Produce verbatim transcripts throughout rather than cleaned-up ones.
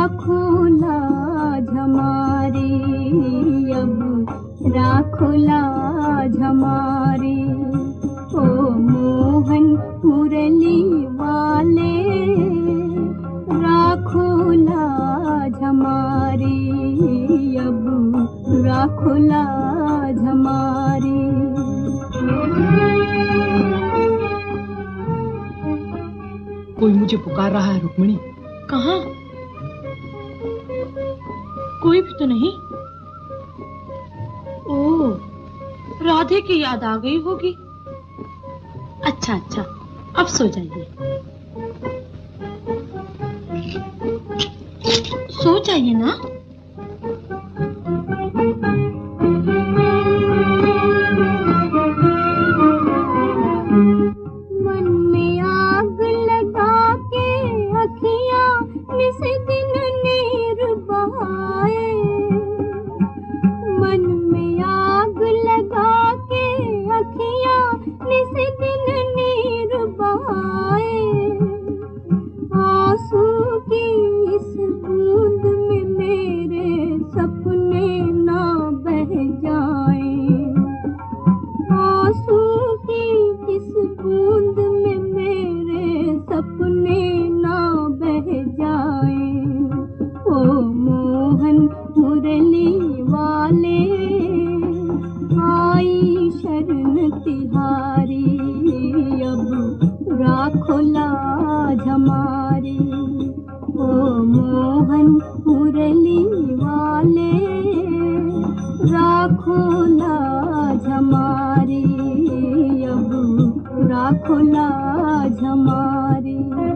राखो लाज हमारी, अब राखो लाज हमारी। ओ मोहन मुरली वाले, राखो लाज हमारी, अब राखो लाज हमारी। कोई मुझे पुकार रहा है रुक्मिणी। कहाँ? कोई भी तो नहीं। ओह, राधे की याद आ गई होगी। अच्छा अच्छा, अब सो जाइए। सो जाइए ना। मन में आग लगा के अखियां निस दिन नीर बहाए, मन में आग लगा के अखियां निस दिन नीर बहाए। आंसू की इस बूंद में मेरे सपने ना बह जाएं, आंसू की इस बूंद में मेरे सपने ना बह जाएं। ओ मोहन मुरली वाले, आई शरण तिहारी, अब राखो लाज हमारी। ओ मोहन मुरली वाले, राखो लाज हमारी, अब राखो लाज हमारी।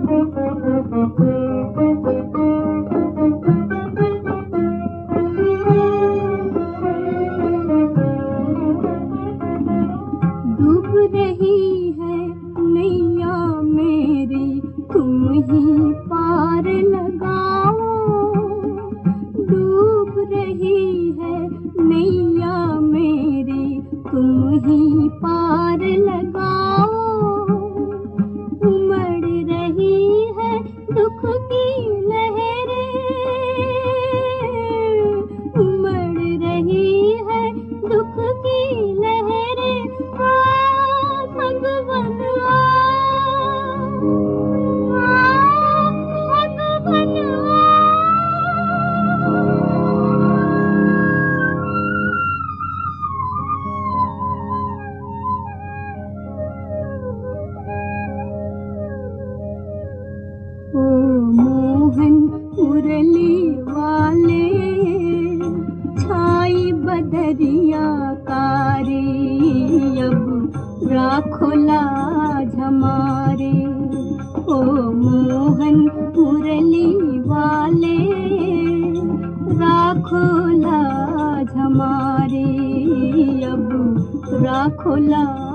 डूब रही है नैया मेरी, तुम ही पार लगाओ। डूब रही है नैया मेरी, तुम ही पार लगाओ। उमड़ रही है दुख की लहरें, उमड़ रही है दुख की लहरें। आ भगवन आ, आ भगवन आ। ओ मोहन मुरली वाले, छाई बदरिया कारी, अब राखो लाज हमारी। ओ मोहन मुरली वाले, राखो लाज हमारी, अब राखो लाज